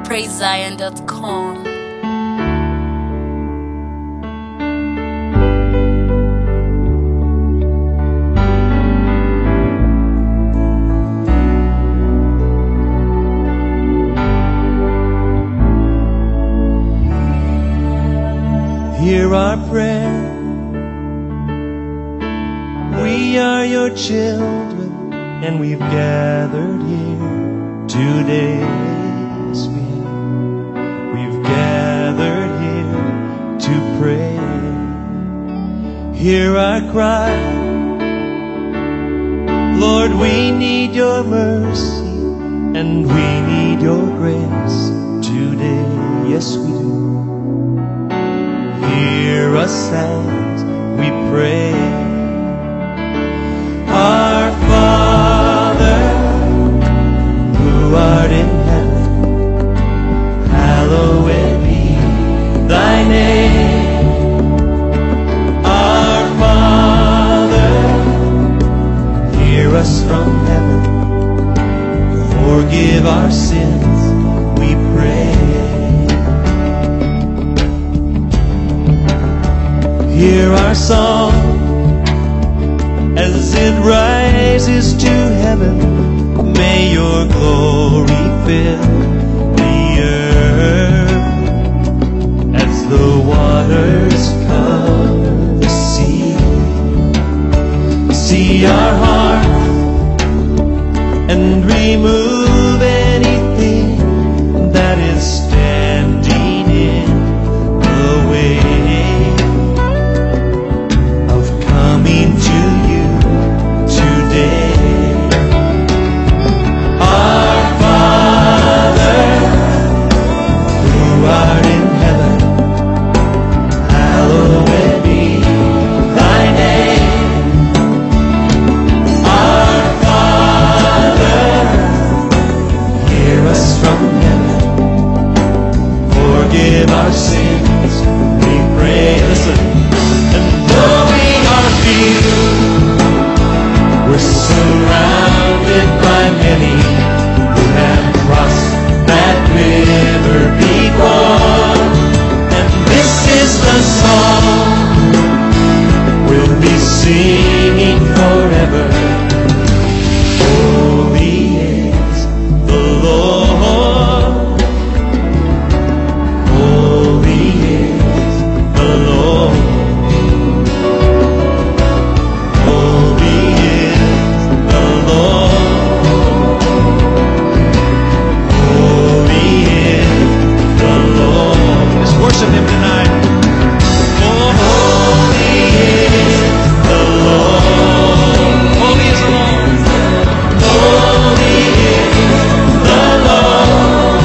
PraiseZion.com. Hear our prayer. We are your children, and we've gathered here today. Yes, we have. We've gathered here to pray. Hear our cry. Lord, we need your mercy, and we need your grace today. Yes, we do. Hear us as we pray. Our Father, who art in heaven, hallowed be thy name. Our Father, hear us from heaven, forgive our sins, we pray. Hear our song as it rises to heaven. May your glory fill the earth as the waters cover the sea. See our hearts and remove anything that is standing in the way to you today. Our Father, who art in heaven, hallowed be thy name. Our Father, hear us from heaven, forgive our sins, we pray. Listen. We're surrounded by many who have crossed that river before, and this is the song we'll be singing forever. Holy is the Lord, holy is the Lord. Worship him tonight. Oh, holy is the Lord. Holy is the Lord. Holy is the Lord.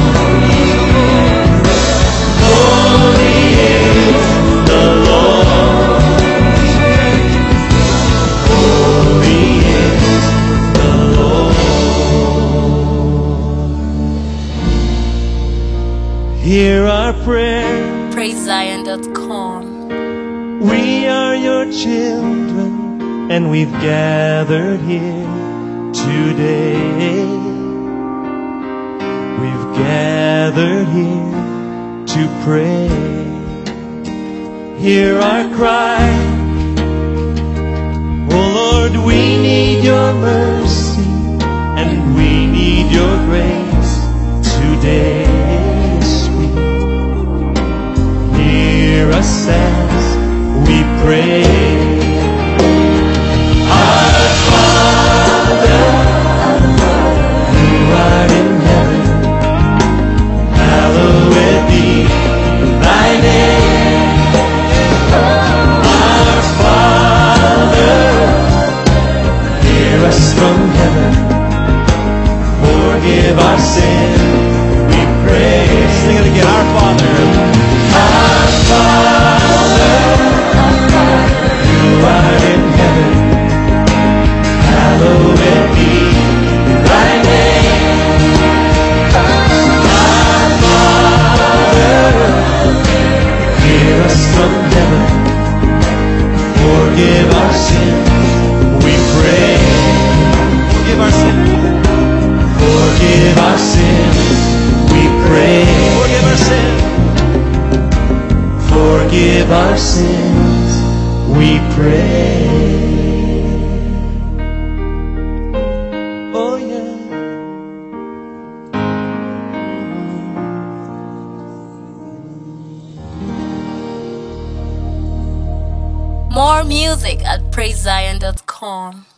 Holy is the Lord. Holy is the Lord. Hear our prayer. PraiseZion.com. We are your children, and we've gathered here today. We've gathered here to pray. Hear our cry. Oh Lord, we need your mercy, and we need your grace today. Hear us as we pray. Our Father, who art in heaven, hallowed be thy name. Our Father, hear us from heaven, forgive our forgive our sins, we pray. Oh yeah. More music at PraiseZion.com.